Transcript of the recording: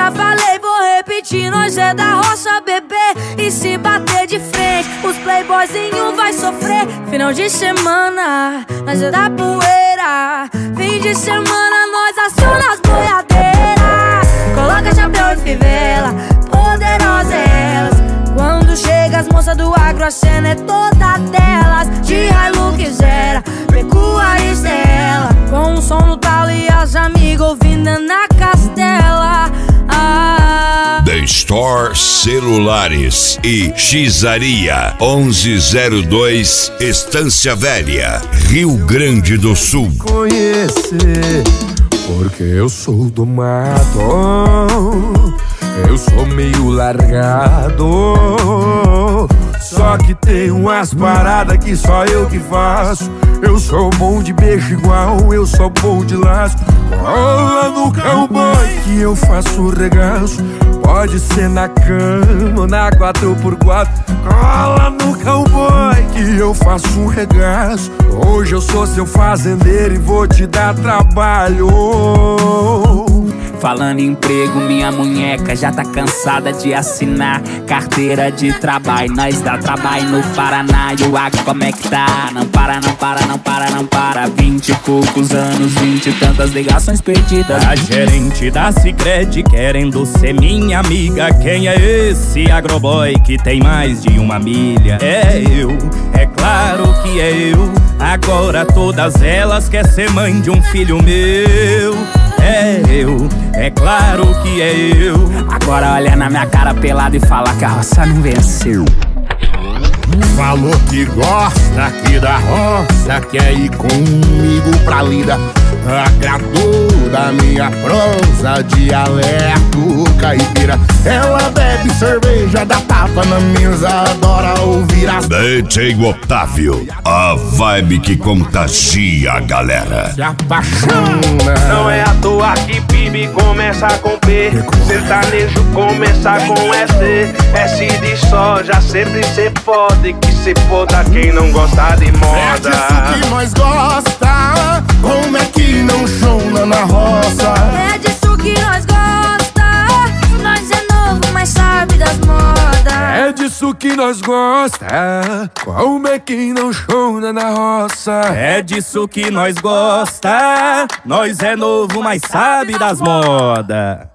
já falei, vou repetir, nós é da roça, bebê. E se bater de frente, os playboyzinhos vai sofrer. Final de semana, nós é da poeira. Fim de semana, nós aciona as boiadeiras. Coloca chapéu e fivela, poderosas elas. Quando chega as moças do agro, a cena é toda delas. De Hilux era, pecuarista ela. Com um som no talo e as amigas ouvindo na castela. The Store Celulares e Xizaria 1102, Estância Velha, Rio Grande do Sul. Conhecer, porque eu sou do mato, eu sou meio largado. Só que tem umas paradas que só eu que faço. Eu sou bom de beijo igual, eu sou bom de laço. Cola no cowboy que eu faço regaço. Pode ser na cama ou na 4x4. Cola no cowboy que eu faço um regaço. Hoje eu sou seu fazendeiro e vou te dar trabalho. Falando em emprego, minha munheca já tá cansada de assinar carteira de trabalho. Nós dá trabalho no Paraná e o agro como é que tá? Não para, não para, não para, não para. 20 e poucos anos, 20 e tantas ligações perdidas. A gerente da Sicredi querendo ser minha amiga. Quem é esse agroboy que tem mais de uma milha? É eu, é claro que é eu. Agora todas elas querem ser mãe de um filho meu. É eu, é claro que é eu. Agora olha na minha cara pelada e fala que a roça não venceu. Falou que gosta aqui da roça, quer ir comigo pra lida. Agradou da minha prosa, dialeto caipira. Ela bebe cerveja, dá tapa na mesa, adora ouvir as... DJ Otávio, a vibe que contagia a galera. Se apaixona. Não é à toa que PIB começa com P, sertanejo começa com S. S de soja, sempre cê pode, que se foda quem não gosta de moda. É disso que nós gosta, como é que não chona na roça? É disso que nós gosta, nós é novo, mas sabe das modas. É disso que nós gosta, como é que não chona na roça? É disso que nós gosta, nós é novo, mas sabe das modas.